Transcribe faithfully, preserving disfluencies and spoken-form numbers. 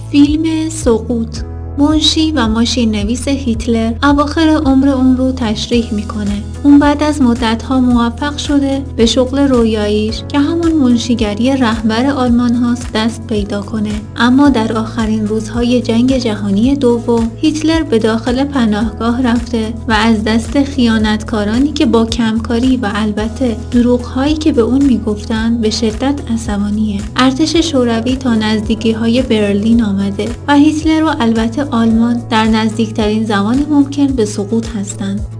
فیلم سقوط. منشی و ماشین نویس هیتلر اواخر عمر اون رو تشریح میکنه. اون بعد از مدتها موفق شده به شغل رویاییش که همون منشیگری رهبر آلمان هاست دست پیدا کنه. اما در آخرین روزهای جنگ جهانی دوم هیتلر به داخل پناهگاه رفته و از دست خیانتکارانی که با کمکاری و البته دروغهایی که به اون میگفتن به شدت عصبانیه. ارتش شوروی تا نزدیکی های برلین آمده و هیتلر و البته آلمان در نزدیکترین زمان ممکن به سقوط هستند.